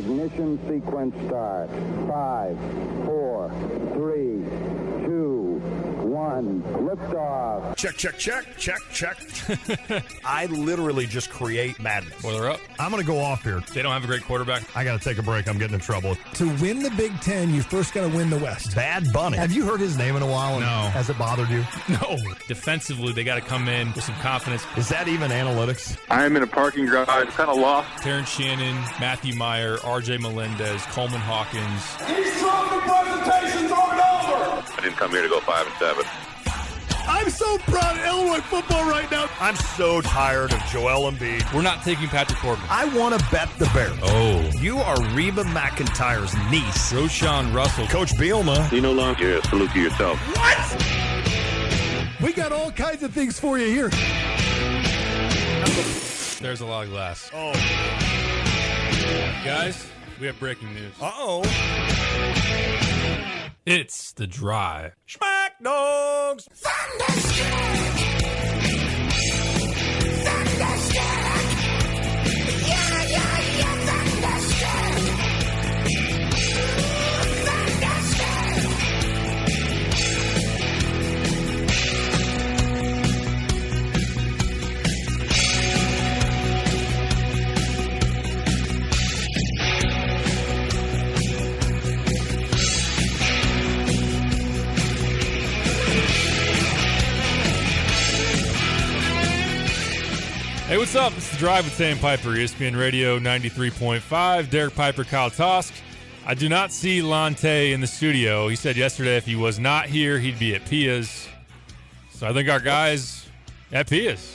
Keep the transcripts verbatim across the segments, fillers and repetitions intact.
Ignition sequence start. Five, four, three, two, one. Liftoff. Check, check, check, check, check. I literally just create madness. Boiler up. I'm going to go off here. They don't have a great quarterback. I got to take a break. I'm getting in trouble. To win the Big Ten, you first got to win the West. Bad Bunny. Have you heard his name in a while? No. Has it bothered you? No. Defensively, they got to come in with some confidence. Is that even analytics? I'm in a parking garage, kind of lost. Terrence Shannon, Matthew Meyer, R J Melendez, Coleman Hawkins. These trophy presentations aren't over. I didn't come here to go five and seven. I'm so proud of Illinois football right now. I'm so tired of Joel Embiid. We're not taking Patrick Corbin. I want to bet the Bears. Oh. You are Reba McEntire's niece. Roshan Russell. Coach Bielma. You no longer yeah, salute to yourself. What? We got all kinds of things for you here. There's a lot of glass. Oh. Guys, we have breaking news. Uh-oh. It's The Drive. Smack dogs. Thunderstruck. Thunderstruck. Yeah, yeah, yeah, thunderstruck. Thunderstruck. Hey, what's up? It's The Drive with Sam Piper, E S P N Radio ninety-three point five. Derek Piper, Kyle Tosk. I do not see Lante in the studio. He said yesterday if he was not here, he'd be at Pia's. So I think our guys at Pia's.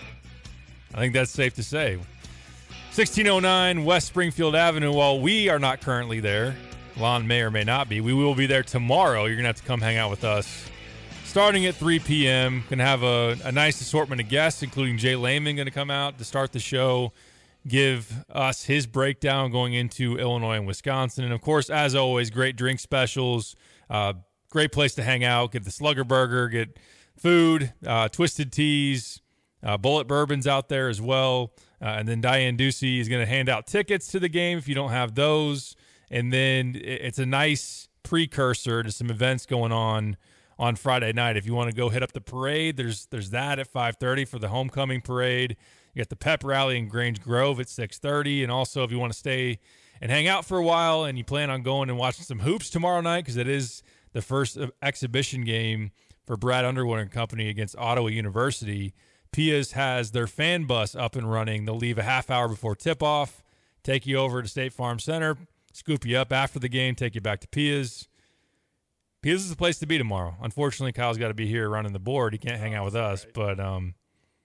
I think that's safe to say. sixteen oh nine West Springfield Avenue. While we are not currently there, Lon may or may not be. We will be there tomorrow. You're going to have to come hang out with us. Starting at three p.m., going to have a, a nice assortment of guests, including Jay Lehman going to come out to start the show, give us his breakdown going into Illinois and Wisconsin. And, of course, as always, great drink specials, uh, great place to hang out, get the Slugger Burger, get food, uh, Twisted Teas, uh, Bullet Bourbons out there as well. Uh, and then Diane Ducey is going to hand out tickets to the game if you don't have those. And then it's a nice precursor to some events going on on Friday night. If you want to go hit up the parade, there's there's that at five thirty for the homecoming parade. You got the pep rally in Grange Grove at six thirty. And also if you want to stay and hang out for a while and you plan on going and watching some hoops tomorrow night, because it is the first exhibition game for Brad Underwood and company against Ottawa University, Pia's has their fan bus up and running. They'll leave a half hour before tip-off, take you over to State Farm Center, scoop you up after the game, take you back to Pia's. Pia's is the place to be tomorrow. Unfortunately, Kyle's got to be here running the board. He can't hang out with us. Right. But um,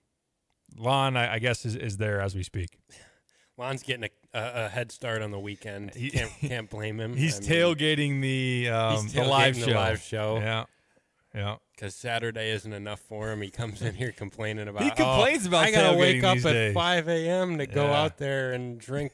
Lon, I, I guess, is, is there as we speak. Lon's getting a, a, a head start on the weekend. He can't, can't blame him. He's I mean, tailgating the um, he's the tailgating live the show. live show. Yeah, yeah. Because Saturday isn't enough for him. He comes in here complaining about. He complains oh, about. I gotta tailgating wake up these at days. five a.m. to go Yeah. out there and drink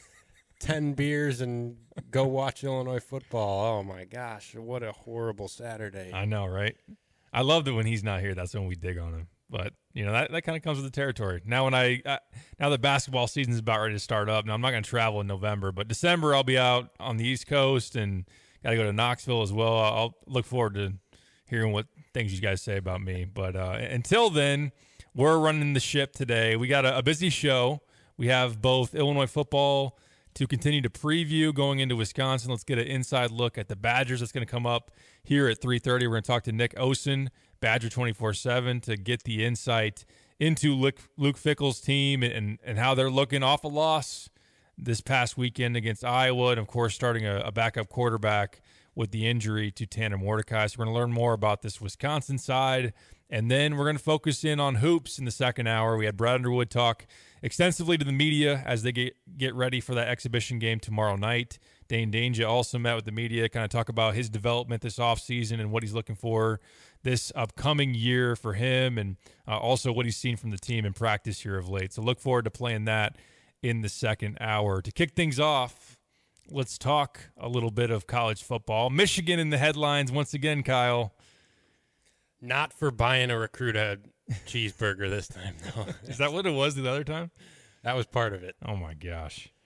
ten beers and go watch Illinois football. Oh my gosh, what a horrible Saturday! I know, right? I love that when he's not here. That's when we dig on him. But you know that, that kind of comes with the territory. Now when I uh, now the basketball season is about ready to start up. Now I'm not going to travel in November, but December I'll be out on the East Coast and got to go to Knoxville as well. I'll look forward to hearing what things you guys say about me. But uh, until then, we're running the ship today. We got a, a busy show. We have both Illinois football to continue to preview going into Wisconsin. Let's get an inside look at the Badgers. That's going to come up here at three thirty. We're going to talk to Nick Osen, Badger twenty-four seven, to get the insight into Luke, Luke Fickell's team and, and how they're looking off a loss this past weekend against Iowa. And, of course, starting a, a backup quarterback with the injury to Tanner Mordecai. So we're going to learn more about this Wisconsin side. And then we're going to focus in on hoops in the second hour. We had Brad Underwood talk extensively to the media as they get, get ready for that exhibition game tomorrow night. Dane Danger also met with the media, kind of talk about his development this offseason and what he's looking for this upcoming year for him, and uh, also what he's seen from the team in practice here of late. So look forward to playing that in the second hour. To kick things off, let's talk a little bit of college football. Michigan in the headlines once again, Kyle. Not for buying a recruit a cheeseburger this time, though. Is that what it was the other time? That was part of it. Oh, my gosh.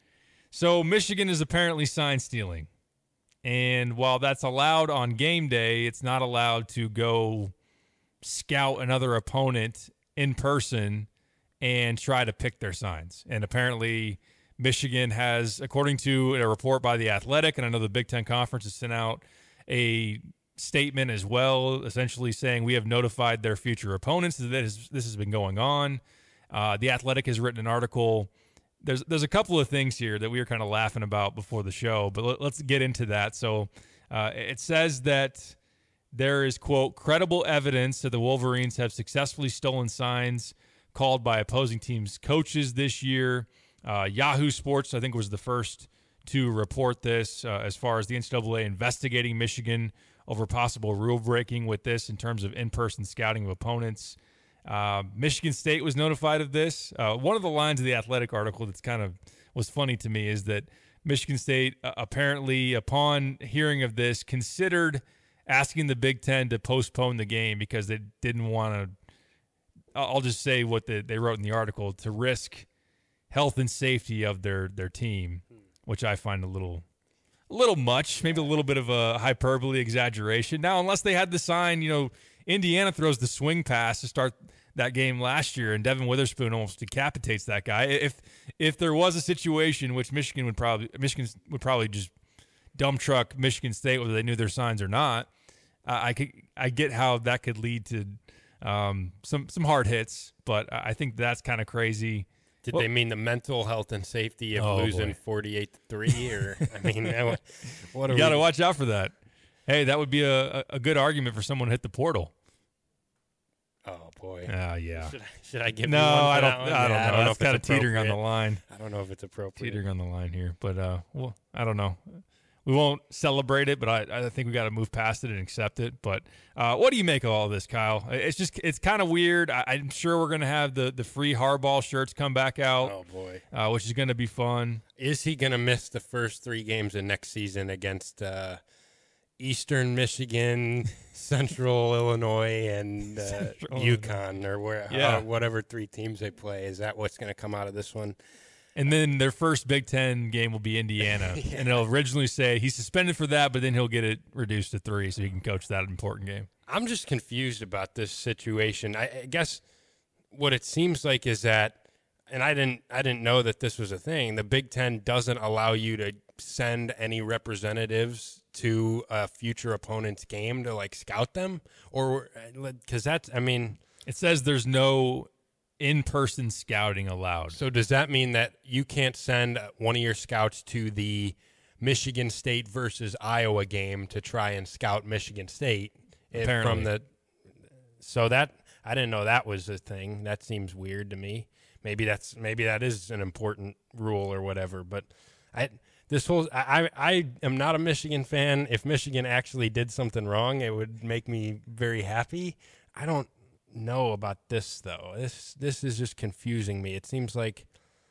So Michigan is apparently sign stealing. And while that's allowed on game day, it's not allowed to go scout another opponent in person and try to pick their signs. And apparently Michigan has, according to a report by The Athletic, and I know the Big Ten Conference has sent out a statement as well, essentially saying we have notified their future opponents that this, this has been going on. Uh, the Athletic has written an article. There's there's a couple of things here that we were kind of laughing about before the show, but let, let's get into that. So uh, it says that there is, quote, credible evidence that the Wolverines have successfully stolen signs called by opposing teams' coaches this year. Uh, Yahoo Sports, I think, was the first to report this uh, as far as the N C double A investigating Michigan over possible rule breaking with this in terms of in-person scouting of opponents. Uh, Michigan State was notified of this. Uh, one of the lines of the Athletic article that's kind of was funny to me is that Michigan State uh, apparently, upon hearing of this, considered asking the Big Ten to postpone the game because they didn't want to, I'll just say what the, they wrote in the article, to risk health and safety of their, their team, which I find a little a little much, maybe a little bit of a hyperbole exaggeration. Now, unless they had the sign, you know, Indiana throws the swing pass to start that game last year, and Devin Witherspoon almost decapitates that guy. If if there was a situation which Michigan would probably Michigan would probably just dump truck Michigan State, whether they knew their signs or not, uh, I could I get how that could lead to um, some some hard hits, but I think that's kind of crazy. Did well, they mean the mental health and safety of oh, losing forty-eight to three? Or I mean, what, what are you got to we... watch out for that. Hey, that would be a, a good argument for someone to hit the portal. Oh boy. Uh, yeah. Should I, should I give no, you one for I don't. that one? I don't Yeah, know. I don't know That's if kind of it's teetering on the appropriate. line. I don't know if it's appropriate. Teetering on the line here, but uh, well, I don't know. We won't celebrate it, but I, I think we got to move past it and accept it. But uh, what do you make of all this, Kyle? It's just it's kind of weird. I, I'm sure we're gonna have the the free Harbaugh shirts come back out. Oh boy, uh, which is gonna be fun. Is he gonna miss the first three games of next season against uh, Eastern Michigan, Central Illinois, and uh, Central UConn, or where Yeah. uh, whatever three teams they play? Is that what's gonna come out of this one? And then their first Big Ten game will be Indiana. Yeah. And it'll originally say he's suspended for that, but then he'll get it reduced to three so he can coach that important game. I'm just confused about this situation. I, I guess what it seems like is that, and I didn't, I didn't know that this was a thing. The Big Ten doesn't allow you to send any representatives to a future opponent's game to like scout them, or because that's, I mean, it says there's no in-person scouting allowed. So does that mean that you can't send one of your scouts to the Michigan State versus Iowa game to try and scout Michigan State if Apparently. from the so that I didn't know that was a thing. That seems weird to me. Maybe that's maybe that is an important rule or whatever, but I this whole I I am not a Michigan fan. If Michigan actually did something wrong, it would make me very happy. I don't know about this though. This this is just confusing me. It seems like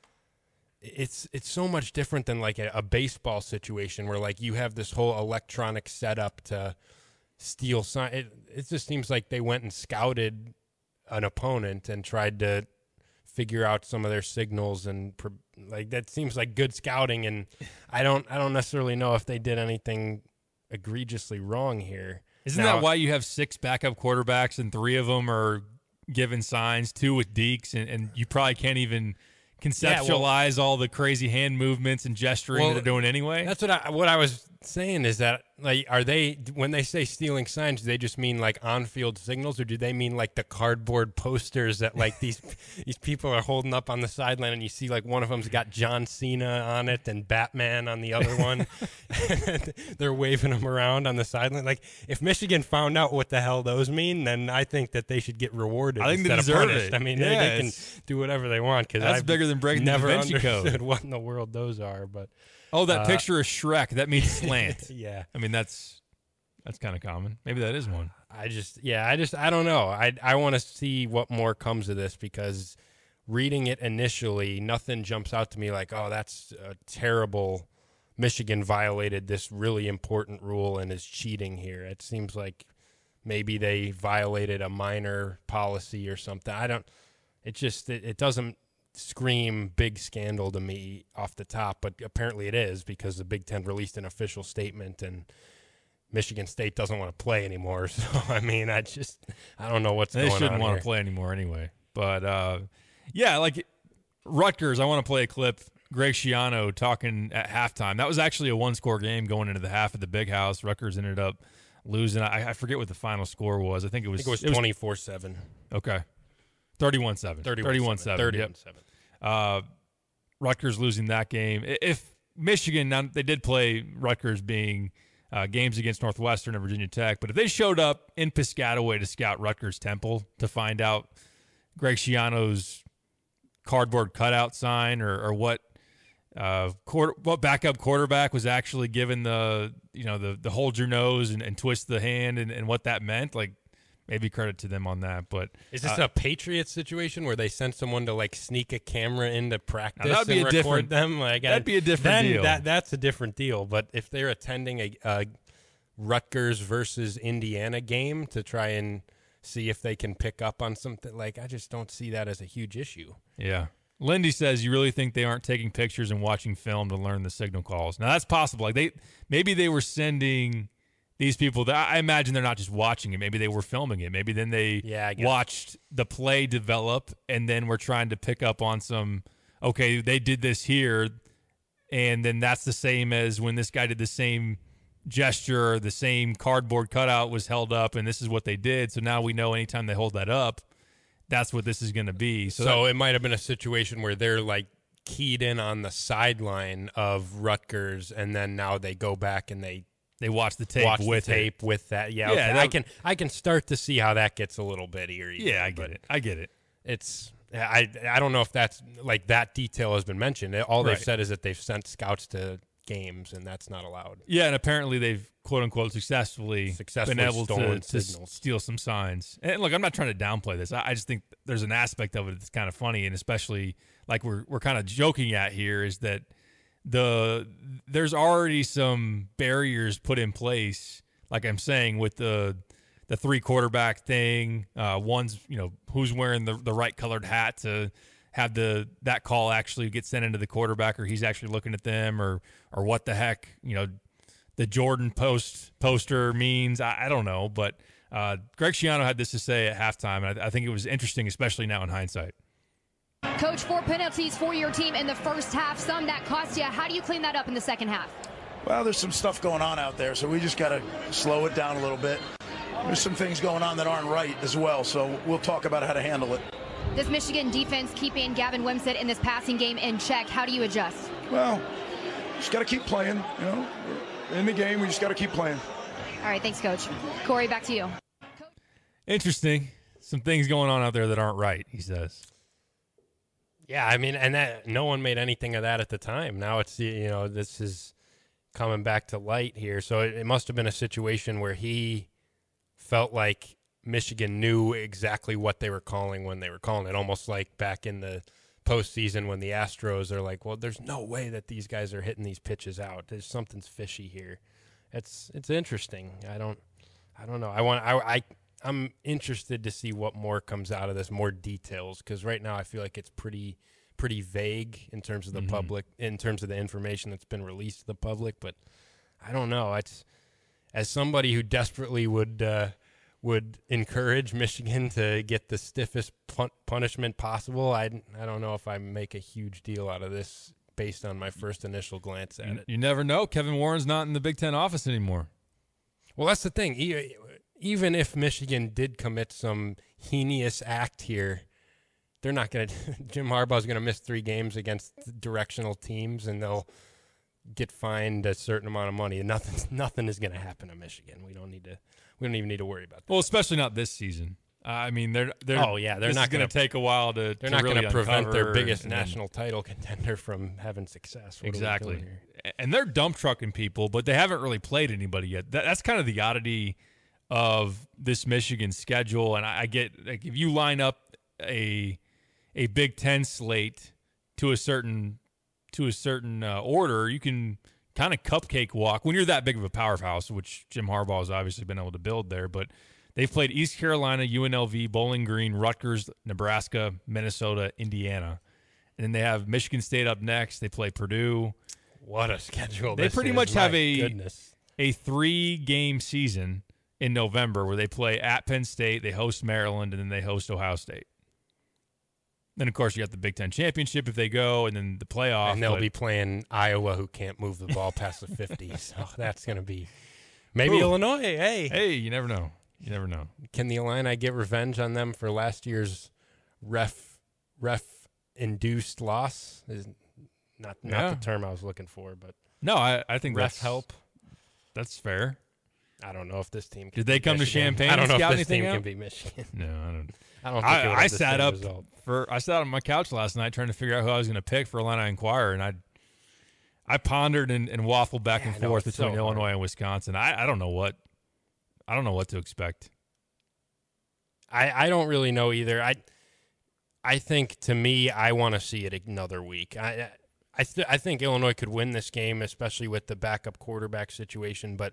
it's it's so much different than like a, a baseball situation where like you have this whole electronic setup to steal sign. It, it just seems like they went and scouted an opponent and tried to figure out some of their signals, and pr- like that seems like good scouting. And I don't I don't necessarily know if they did anything egregiously wrong here. Isn't Now, that why you have six backup quarterbacks and three of them are given signs, two with Deeks, and, and you probably can't even conceptualize yeah, well, all the crazy hand movements and gesturing well, that they're doing anyway? That's what I what I was saying is that like are they when they say stealing signs, do they just mean like on-field signals, or do they mean like the cardboard posters that like these these people are holding up on the sideline, and you see like one of them's got John Cena on it and Batman on the other one. They're waving them around on the sideline. Like if Michigan found out what the hell those mean, then I think that they should get rewarded. I think they instead of deserve punished. it. I mean, Yeah, they, they can it's- do whatever they want because That's I've bigger than breaking the never Da Vinci Code. understood what in the world those are. But Oh, that Uh, picture of Shrek, that means slant. yeah. I mean, that's that's kind of common. Maybe that is one. I just, yeah, I just, I don't know. I, I want to see what more comes of this because reading it initially, nothing jumps out to me like, oh, that's a terrible. Michigan violated this really important rule and is cheating here. It seems like maybe they violated a minor policy or something. I don't, it just, it, it doesn't scream big scandal to me off the top, but apparently it is because the Big Ten released an official statement and Michigan State doesn't want to play anymore. So, I mean, I just, I don't know what's they going on. They shouldn't want here. to play anymore anyway. But, uh, yeah, like Rutgers, I want to play a clip. Greg Schiano talking at halftime. That was actually a one-score game going into the half of the Big House. Rutgers ended up losing. I, I forget what the final score was. I think it was, I think it was twenty-four seven. Okay. thirty-one seven. thirty-one seven. thirty-one seven. Yep. Uh, Rutgers losing that game. If Michigan, now they did play Rutgers being uh, games against Northwestern and Virginia Tech, but if they showed up in Piscataway to scout Rutgers Temple to find out Greg Schiano's cardboard cutout sign or, or what uh, quarter, what backup quarterback was actually given the, you know, the, the hold your nose and, and twist the hand and, and what that meant, like, maybe credit to them on that. But is this uh, a Patriots situation where they sent someone to like sneak a camera into practice that'd be and a record different, them? Like, that'd I, be a different then deal. That that's a different deal. But if they're attending a, a Rutgers versus Indiana game to try and see if they can pick up on something, like I just don't see that as a huge issue. Yeah. Lindy says, you really think they aren't taking pictures and watching film to learn the signal calls? Now that's possible. Like they maybe they were sending these people that I imagine they're not just watching it. Maybe they were filming it. Maybe then they yeah, I watched the play develop and then we're trying to pick up on some, okay, they did this here. And then that's the same as when this guy did the same gesture, or the same cardboard cutout was held up and this is what they did. So now we know anytime they hold that up, that's what this is going to be. So, So, so that, it might have been a situation where they're like keyed in on the sideline of Rutgers and then now they go back and they they watch the tape watch with the tape it. with that. Yeah, Yeah, okay. that- I can I can start to see how that gets a little bit eerie. Yeah, I get it. I get it. It's I I don't know if that's like that detail has been mentioned. All they've Right. said is that they've sent scouts to games and that's not allowed. Yeah, and apparently they've quote unquote successfully, Successfully been able to, stolen to signals. steal some signs. And look, I'm not trying to downplay this. I, I just think there's an aspect of it that's kind of funny, and especially like we're we're kind of joking at here is that the there's already some barriers put in place, like I'm saying, with the the three quarterback thing. Uh, one's, you know, who's wearing the the right colored hat to have the that call actually get sent into the quarterback, or he's actually looking at them, or or what the heck, you know, the Jordan post poster means. I, I don't know, but uh, Greg Schiano had this to say at halftime, and I, I think it was interesting, especially now in hindsight. Coach, four penalties for your team in the first half, some that cost you. How do you clean that up in the second half? Well, there's some stuff going on out there, so we just got to slow it down a little bit. There's some things going on that aren't right as well, so we'll talk about how to handle it. This Michigan defense keeping Gavin Wimsatt in this passing game in check. How do you adjust? Well, just got to keep playing. You know, in the game, we just got to keep playing. All right, thanks, Coach. Corey, back to you. Interesting. Some things going on out there that aren't right, he says. Yeah, I mean, and that no one made anything of that at the time. Now it's, you know, this is coming back to light here. So it, it must have been a situation where he felt like Michigan knew exactly what they were calling when they were calling it, almost like back in the postseason when the Astros are like, well, there's no way that these guys are hitting these pitches out. There's something's fishy here. It's it's interesting. I don't I don't know. I want I I I'm interested to see what more comes out of this, more details, because right now I feel like it's pretty pretty vague in terms of the Mhm. public, in terms of the information that's been released to the public. But I don't know. It's as somebody who desperately would uh, would encourage Michigan to get the stiffest pun- punishment possible. I I don't know if I make a huge deal out of this based on my first initial glance at You, it. you never know. Kevin Warren's not in the Big Ten office anymore. Well, that's the thing. E- Even if Michigan did commit some heinous act here, they're not going to – Jim Harbaugh's going to miss three games against directional teams, and they'll get fined a certain amount of money. Nothing nothing is going to happen to Michigan. We don't need to – we don't even need to worry about that. Well, especially not this season. Uh, I mean, they're they're Oh, yeah, they're this not is going gonna- to take a while to. They're to not really going to prevent their uncover biggest and then- national title contender from having success. What are we Exactly. doing here? And they're dump trucking people, but they haven't really played anybody yet. That, that's kind of the oddity of this Michigan schedule. And I, I get, like, if you line up a a Big Ten slate to a certain to a certain uh, order, you can kind of cupcake walk when you're that big of a powerhouse, which Jim Harbaugh has obviously been able to build there. But they've played East Carolina, U N L V, Bowling Green, Rutgers, Nebraska, Minnesota, Indiana. and then they have Michigan State up next. They play Purdue. What a schedule! They this pretty is. much My have a goodness. a three game season in November where they play at Penn State, they host Maryland, and then they host Ohio State. Then, of course, you got the Big Ten Championship if they go, and then the playoff. And they'll but, be playing Iowa, who can't move the ball past the fifty. So that's going to be maybe Ooh. Illinois. Hey, hey, you never know. You never know. Can the Illini get revenge on them for last year's ref ref induced loss? Is not not Yeah. the term I was looking for, but No, I, I think ref that's help. That's fair. I don't know if this team can Did they beat come to Michigan. Champaign I don't and know scout if this anything team out? can beat Michigan. No, I don't. I don't think I, it would I have the sat same up result. for I sat on my couch last night trying to figure out who I was going to pick for Illini Inquirer, and I I pondered and, and waffled back Yeah, and I know, forth it's between so Illinois hard. and Wisconsin. I, I don't know what I don't know what to expect. I, I don't really know either. I I think to me, I want to see it another week. I I th- I think Illinois could win this game, especially with the backup quarterback situation. But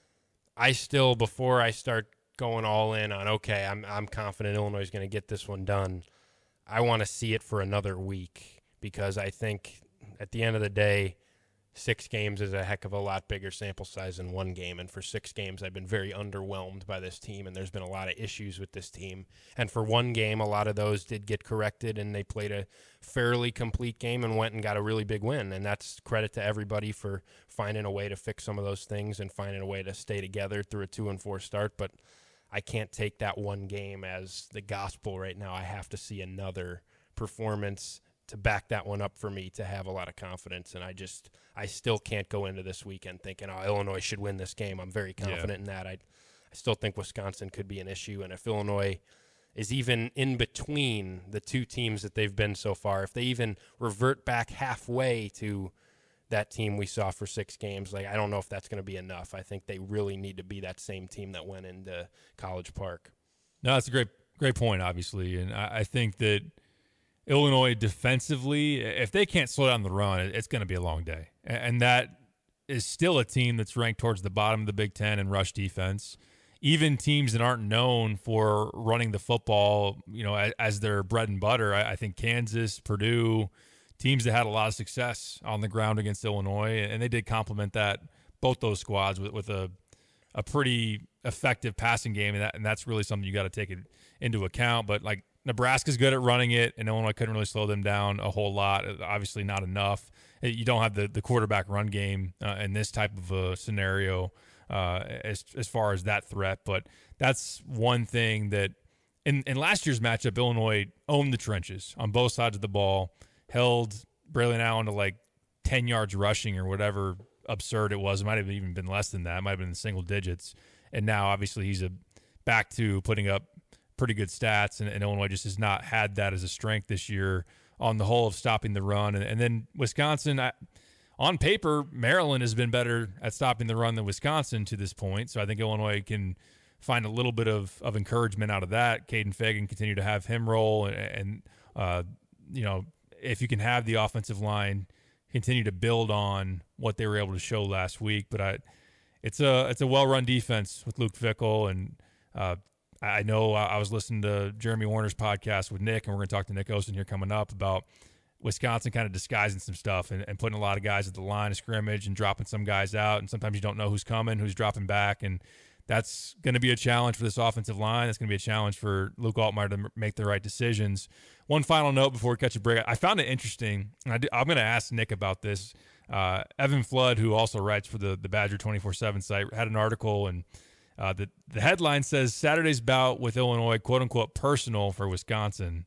I still, before I start going all in on okay, I'm I'm confident Illinois is going to get this one done. I want to see it for another week because I think at the end of the day, six games is a heck of a lot bigger sample size than one game. And for six games, I've been very underwhelmed by this team, and there's been a lot of issues with this team. And for one game, a lot of those did get corrected, and they played a fairly complete game and went and got a really big win. And that's credit to everybody for finding a way to fix some of those things and finding a way to stay together through a two and four start. But I can't take that one game as the gospel right now. I have to see another performance to back that one up for me to have a lot of confidence. And I just, I still can't go into this weekend thinking, oh, Illinois should win this game. I'm very confident Yeah. in that. I, I still think Wisconsin could be an issue. And if Illinois is even in between the two teams that they've been so far, if they even revert back halfway to that team we saw for six games, like I don't know if that's going to be enough. I think they really need to be that same team that went into College Park. No, that's a great great point, obviously, and I, I think that Illinois defensively, if they can't slow down the run, it's going to be a long day, and that is still a team that's ranked towards the bottom of the Big Ten in rush defense. Even teams that aren't known for running the football, you know, as, as their bread and butter, I, I think Kansas, Purdue, teams that had a lot of success on the ground against Illinois, and they did complement that, both those squads, with, with a a pretty effective passing game, and, that, and that's really something you got to take it into account. But, like, Nebraska's good at running it, and Illinois couldn't really slow them down a whole lot, obviously not enough. You don't have the, the quarterback run game uh, in this type of a scenario uh, as, as far as that threat. But that's one thing that in, in last year's matchup, Illinois owned the trenches on both sides of the ball, held Braylon Allen to like ten yards rushing or whatever absurd it was. It might have even been less than that. It might have been in single digits. And now, obviously, he's a back to putting up pretty good stats, and, and Illinois just has not had that as a strength this year on the whole of stopping the run. And, and then Wisconsin, I, on paper, Maryland has been better at stopping the run than Wisconsin to this point. So I think Illinois can find a little bit of, of encouragement out of that. Caden Fagan continue to have him roll, and, and uh, you know, if you can have the offensive line continue to build on what they were able to show last week. But I, it's a it's a well-run defense with Luke Fickell, and uh, I know I was listening to Jeremy Warner's podcast with Nick, and we're going to talk to Nick Osen here coming up about Wisconsin kind of disguising some stuff and, and putting a lot of guys at the line of scrimmage and dropping some guys out, and sometimes you don't know who's coming, who's dropping back, and that's going to be a challenge for this offensive line. That's going to be a challenge for Luke Altmaier to make the right decisions. One final note before we catch a break. I found it interesting, and I do, I'm going to ask Nick about this. Uh, Evan Flood, who also writes for the, the Badger twenty-four seven site, had an article, and uh, the, the headline says, Saturday's bout with Illinois, quote-unquote, personal for Wisconsin.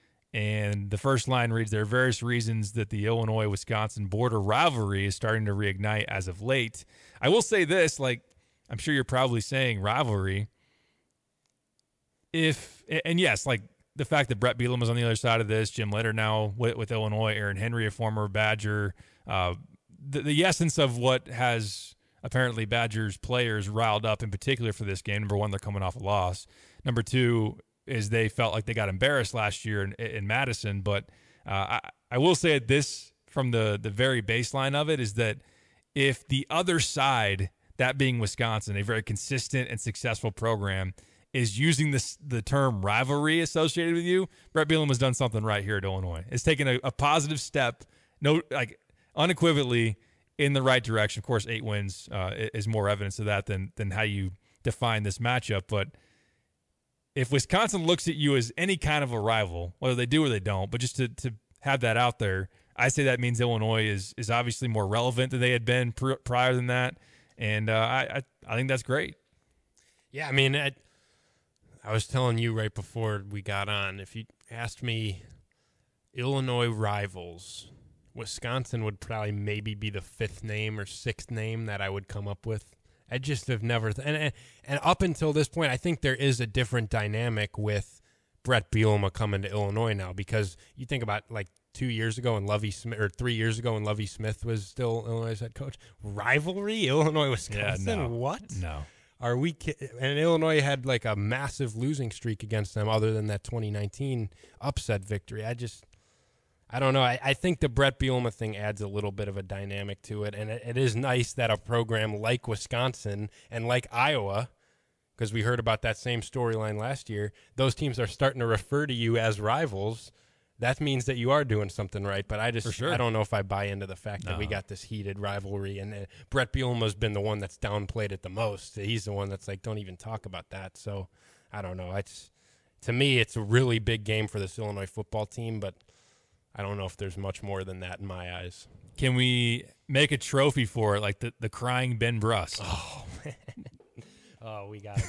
And the first line reads, there are various reasons that the Illinois-Wisconsin border rivalry is starting to reignite as of late. I will say this, like, I'm sure you're probably saying rivalry. If and yes, like the fact that Brett Bielema was on the other side of this, Jim Leonard now with, with Illinois, Aaron Henry, a former Badger, uh, the, the essence of what has apparently Badgers players riled up in particular for this game. Number one, they're coming off a loss. Number two is they felt like they got embarrassed last year in, in Madison. But uh, I, I will say this from the the very baseline of it is that if the other side, that being Wisconsin, a very consistent and successful program, is using this the term rivalry associated with you, Brett Bielema has done something right here at Illinois. It's taken a, a positive step, no, like unequivocally in the right direction. Of course, eight wins uh, is more evidence of that than than how you define this matchup. But if Wisconsin looks at you as any kind of a rival, whether they do or they don't, but just to to have that out there, I say that means Illinois is is obviously more relevant than they had been pr- prior than that, and uh, I, I I think that's great. Yeah, I mean, I, I was telling you right before we got on, if you asked me Illinois rivals, Wisconsin would probably maybe be the fifth name or sixth name that I would come up with. I just have never th- – and, and and up until this point, I think there is a different dynamic with Brett Bielema coming to Illinois now, because you think about like two years ago when Lovie Smith – or three years ago when Lovie Smith was still Illinois' head coach. Rivalry? Illinois-Wisconsin? Yeah, no. What? No. Are we ki- and Illinois had like a massive losing streak against them other than that twenty nineteen upset victory. I just I don't know. I, I think the Brett Bielema thing adds a little bit of a dynamic to it, and it, it is nice that a program like Wisconsin and like Iowa, because we heard about that same storyline last year, those teams are starting to refer to you as rivals. That means that you are doing something right, but I just For sure. I don't know if I buy into the fact No. that we got this heated rivalry, and uh, Brett Bielema's been the one that's downplayed it the most. He's the one that's like, don't even talk about that. So I don't know. It's to me, it's a really big game for this Illinois football team, but I don't know if there's much more than that in my eyes. Can we make a trophy for it, like the, the crying Ben Bruss? Oh, man. Oh, we got it.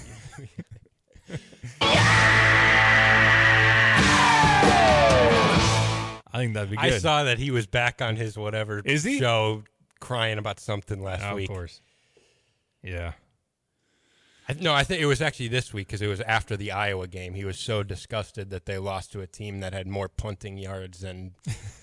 I think that'd be good. I saw that he was back on his whatever Is he? show crying about something last Oh, week. Of course. Yeah. I, no, I think it was actually this week because it was after the Iowa game. He was so disgusted that they lost to a team that had more punting yards and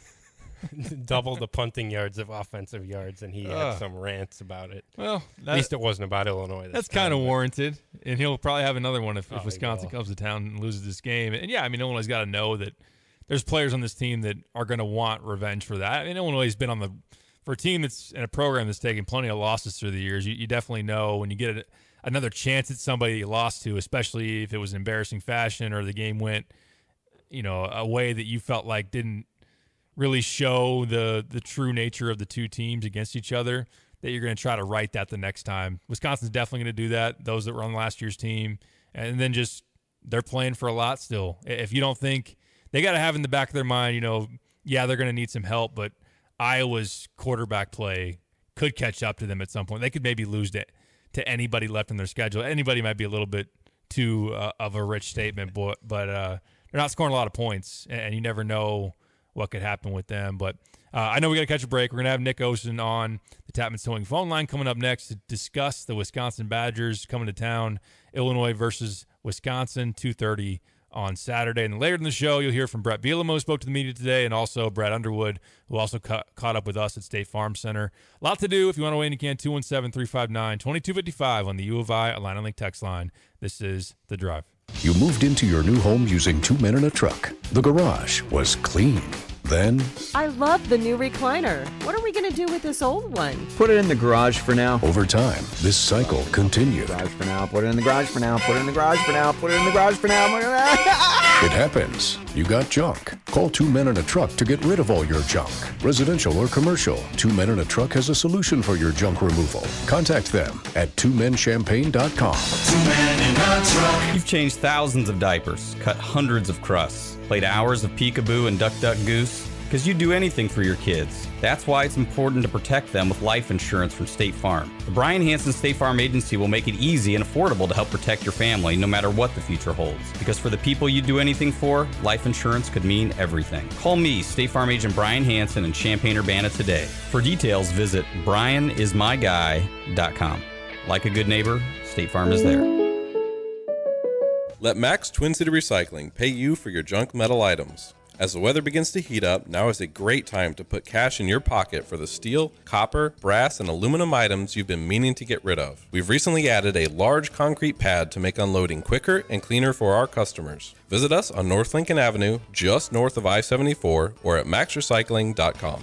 double the punting yards of offensive yards, and he had Ugh. some rants about it. Well, that, At least it wasn't about Illinois. this that's time, kind of but- warranted, and he'll probably have another one if, Oh, if he Wisconsin will. comes to town and loses this game. And yeah, I mean, Illinois' got to know that there's players on this team that are going to want revenge for that. I mean, Illinois has been on the for a team that's in a program that's taken plenty of losses through the years. You, you definitely know when you get a, another chance at somebody you lost to, especially if it was embarrassing fashion or the game went, you know, a way that you felt like didn't really show the the true nature of the two teams against each other, that you're going to try to right that the next time. Wisconsin's definitely going to do that, those that were on last year's team. And then just they're playing for a lot still. If you don't think – they got to have in the back of their mind, you know, yeah, they're going to need some help, but Iowa's quarterback play could catch up to them at some point. They could maybe lose to, to anybody left in their schedule. Anybody might be a little bit too uh, of a rich statement, but, but uh, they're not scoring a lot of points, and you never know what could happen with them. But uh, I know we got to catch a break. We're going to have Nick Osen on the Tapman Towing phone line coming up next to discuss the Wisconsin Badgers coming to town, Illinois versus Wisconsin, two thirty on Saturday. And later in the show, you'll hear from Brett Bielema, who spoke to the media today, and also Brad Underwood, who also ca- caught up with us at State Farm Center. A lot to do. If you want to weigh in, you can. two one seven, three five nine, two two five five on the U of I Atlanta Link text line. This is The Drive. You moved into your new home using two men in a truck. The garage was clean. Then, I love the new recliner. What are we going to do with this old one? Put it in the garage for now. over time, this cycle continued. Garage for now. Put it in the garage for now. Put it in the garage for now. Put it in the garage for now. Put it in the- It happens. You got junk. Call Two Men in a Truck to get rid of all your junk. Residential or commercial, Two Men in a Truck has a solution for your junk removal. Contact them at two men champagne dot com. You've changed thousands of diapers, cut hundreds of crusts, played hours of peekaboo and duck duck goose, because you'd do anything for your kids. That's why it's important to protect them with life insurance from State Farm. The Brian Hansen State Farm Agency will make it easy and affordable to help protect your family no matter what the future holds. Because for the people you'd do anything for, life insurance could mean everything. Call me, State Farm Agent Brian Hansen in Champaign-Urbana today. For details, visit brian is my guy dot com. Like a good neighbor, State Farm is there. Let Max Twin City Recycling pay you for your junk metal items. As the weather begins to heat up, now is a great time to put cash in your pocket for the steel, copper, brass, and aluminum items you've been meaning to get rid of. We've recently added a large concrete pad to make unloading quicker and cleaner for our customers. Visit us on North Lincoln Avenue, just north of I seventy-four, or at max recycling dot com.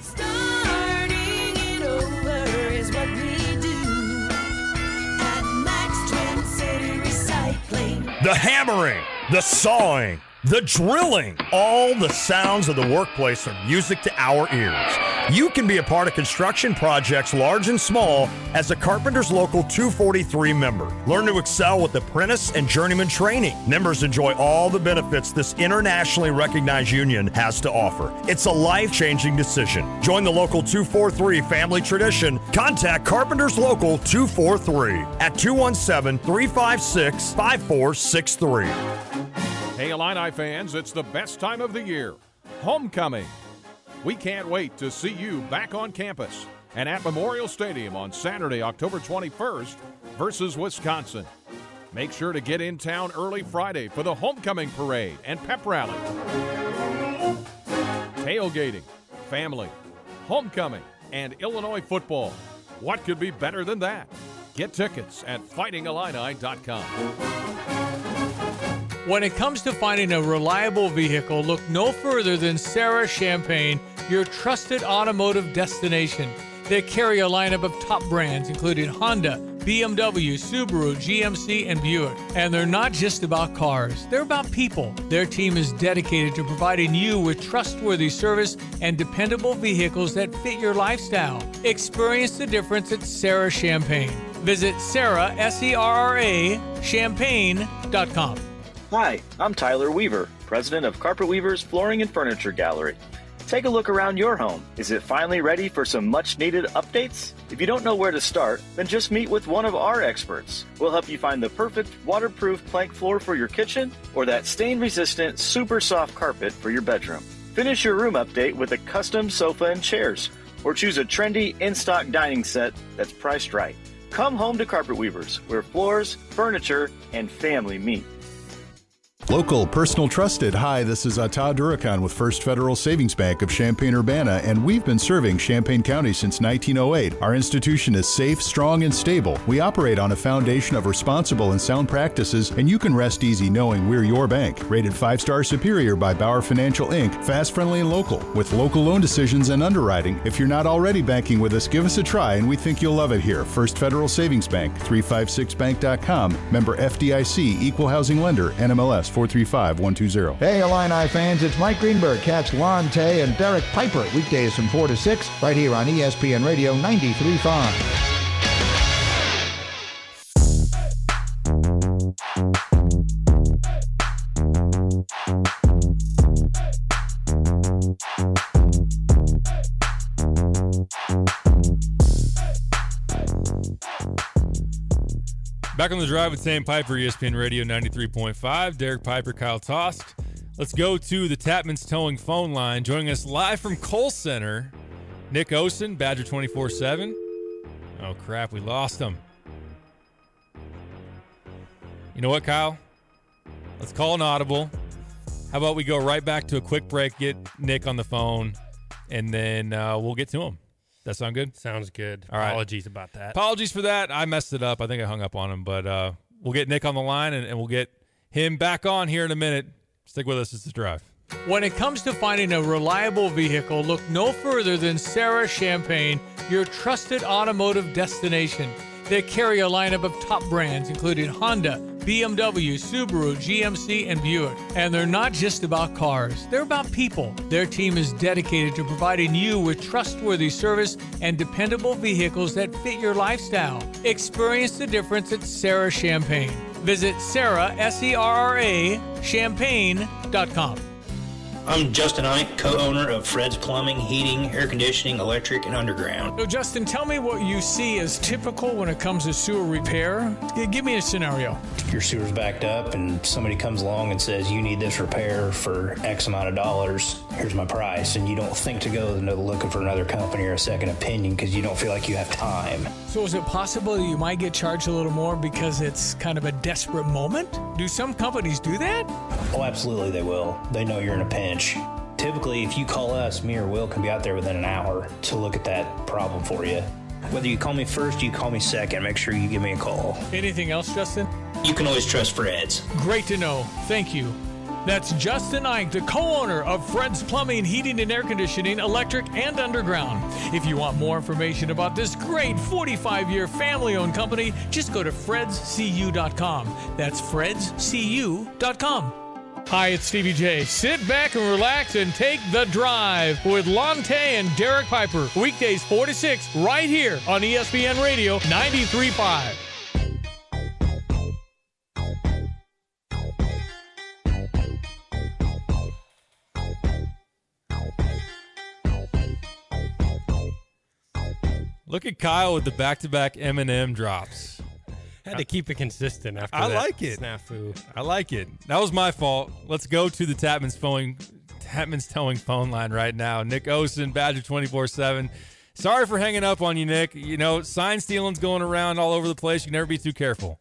The hammering, the sawing, the drilling, all the sounds of the workplace are music to our ears. You can be a part of construction projects large and small as a Carpenters Local two forty-three member. Learn to excel with apprentice and journeyman training. Members enjoy all the benefits this internationally recognized union has to offer. It's a life-changing decision. Join the Local two forty-three family tradition. Contact Carpenters Local two forty-three at two one seven, three five six, five four six three. Hey, Illini fans, it's the best time of the year, homecoming. We can't wait to see you back on campus and at Memorial Stadium on Saturday, October twenty-first versus Wisconsin. Make sure to get in town early Friday for the homecoming parade and pep rally. Tailgating, family, homecoming, and Illinois football. What could be better than that? Get tickets at fighting illini dot com. When it comes to finding a reliable vehicle, look no further than Sarah Champagne, your trusted automotive destination. They carry a lineup of top brands including Honda, B M W, Subaru, G M C, and Buick. And they're not just about cars, they're about people. Their team is dedicated to providing you with trustworthy service and dependable vehicles that fit your lifestyle. Experience the difference at Sarah Champagne. Visit Sarah, S E R R A, champagne dot com. Hi, I'm Tyler Weaver, president of Carpet Weaver's Flooring and Furniture Gallery. Take a look around your home. Is it finally ready for some much-needed updates? If you don't know where to start, then just meet with one of our experts. We'll help you find the perfect waterproof plank floor for your kitchen or that stain-resistant, super soft carpet for your bedroom. Finish your room update with a custom sofa and chairs, or choose a trendy, in-stock dining set that's priced right. Come home to Carpet Weavers, where floors, furniture, and family meet. Local, personal, trusted. Hi, this is Ata Durakan with First Federal Savings Bank of Champaign-Urbana, and we've been serving Champaign County since nineteen oh eight. Our institution is safe, strong, and stable. We operate on a foundation of responsible and sound practices, and you can rest easy knowing we're your bank. Rated five-star superior by Bauer Financial Incorporated. Fast, friendly, and local, with local loan decisions and underwriting. If you're not already banking with us, give us a try, and we think you'll love it here. First Federal Savings Bank, three five six bank dot com. Member F D I C, Equal Housing Lender, N M L S four three five one two zero. Hey, Illini fans, it's Mike Greenberg. Catch Lon Tay and Derek Piper weekdays from four to six right here on E S P N Radio ninety-three point five. Back on the drive with Sam Piper, E S P N Radio ninety-three point five. Derek Piper, Kyle Tosk. Let's go to the Tapman's Towing phone line. Joining us live from Kohl Center, Nick Osen, Badger twenty-four seven. Oh, crap, we lost him. You know what, Kyle? Let's call an audible. How about we go right back to a quick break, get Nick on the phone, and then uh, we'll get to him. That sound good? Sounds good. All right. Apologies about that. Apologies for that. I messed it up. I think I hung up on him, but uh, we'll get Nick on the line, and, and we'll get him back on here in a minute. Stick with us. It's The Drive. When it comes to finding a reliable vehicle, look no further than Sarah Champagne, your trusted automotive destination. They carry a lineup of top brands including Honda, B M W, Subaru, G M C, and Buick. And they're not just about cars, they're about people. Their team is dedicated to providing you with trustworthy service and dependable vehicles that fit your lifestyle. Experience the difference at Sarah Champagne. Visit Sarah, S E R R A, champagne dot com. I'm Justin Ike, co-owner of Fred's Plumbing, Heating, Air Conditioning, Electric, and Underground. So, Justin, tell me what you see as typical when it comes to sewer repair. Give me a scenario. Your sewer's backed up and somebody comes along and says, you need this repair for X amount of dollars. Here's my price. And you don't think to go looking for another company or a second opinion because you don't feel like you have time. So is it possible that you might get charged a little more because it's kind of a desperate moment? Do some companies do that? Oh, absolutely they will. They know you're in a pinch. Typically, if you call us, me or Will can be out there within an hour to look at that problem for you. Whether you call me first, you call me second, make sure you give me a call. Anything else, Justin? You can always trust Fred's. Great to know. Thank you. That's Justin Ike, the co-owner of Fred's Plumbing, Heating, and Air Conditioning, electric and underground. If you want more information about this great forty-five-year family-owned company, just go to freds c u dot com. That's freds c u dot com. Hi, it's Stevie J. Sit back and relax and take the drive with Lonte and Derek Piper. Weekdays four to six right here on E S P N Radio ninety-three point five. Look at Kyle with the back-to-back M and M drops. Had to keep it consistent after I that like it. snafu. I like it. That was my fault. Let's go to the Tapman's Towing, Tapman's Towing phone line right now. Nick Osen, Badger twenty-four seven. Sorry for hanging up on you, Nick. You know, sign stealing's going around all over the place. You can never be too careful.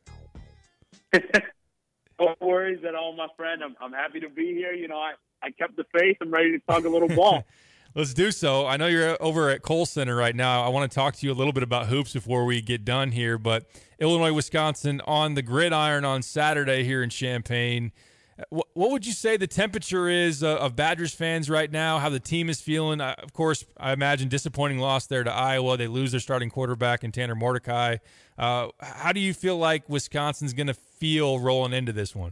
No worries at all, my friend. I'm, I'm happy to be here. You know, I, I kept the faith. I'm ready to talk a little ball. Let's do so. I know you're over at Kohl Center right now. I want to talk to you a little bit about hoops before we get done here. But Illinois, Wisconsin on the gridiron on Saturday here in Champaign. What, what would you say the temperature is uh, of Badgers fans right now, how the team is feeling? Uh, of course, I imagine disappointing loss there to Iowa. They lose their starting quarterback in Tanner Mordecai. Uh, how do you feel like Wisconsin's going to feel rolling into this one?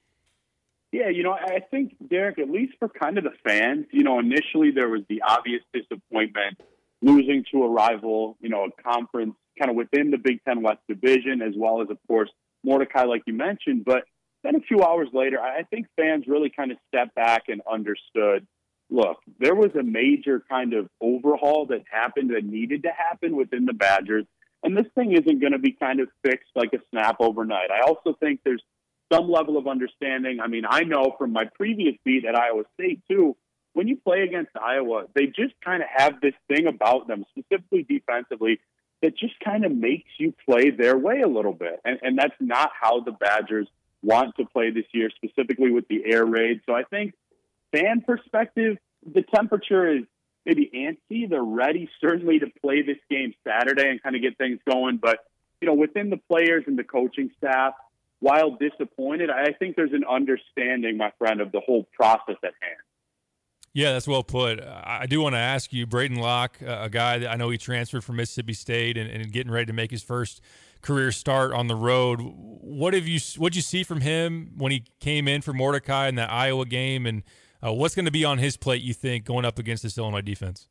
Yeah, you know, I think, Derek, at least for kind of the fans, you know, initially there was the obvious disappointment losing to a rival, you know, a conference kind of within the Big Ten West Division, as well as, of course, Mordecai, like you mentioned. But then a few hours later, I think fans really kind of stepped back and understood, look, there was a major kind of overhaul that happened that needed to happen within the Badgers, and this thing isn't going to be kind of fixed like a snap overnight. I also think there's some level of understanding. I mean, I know from my previous beat at Iowa State, too, when you play against Iowa, they just kind of have this thing about them, specifically defensively, that just kind of makes you play their way a little bit. And, and that's not how the Badgers want to play this year, specifically with the air raid. So I think fan perspective, the temperature is maybe antsy. They're ready, certainly, to play this game Saturday and kind of get things going. But, you know, within the players and the coaching staff, while disappointed, I think there's an understanding, my friend, of the whole process at hand. Yeah, that's well put. I do want to ask you, Braden Locke, a guy that I know he transferred from Mississippi State and, and getting ready to make his first career start on the road. What have you what did you see from him when he came in for Mordecai in that Iowa game, and uh, what's going to be on his plate, you think, going up against this Illinois defense?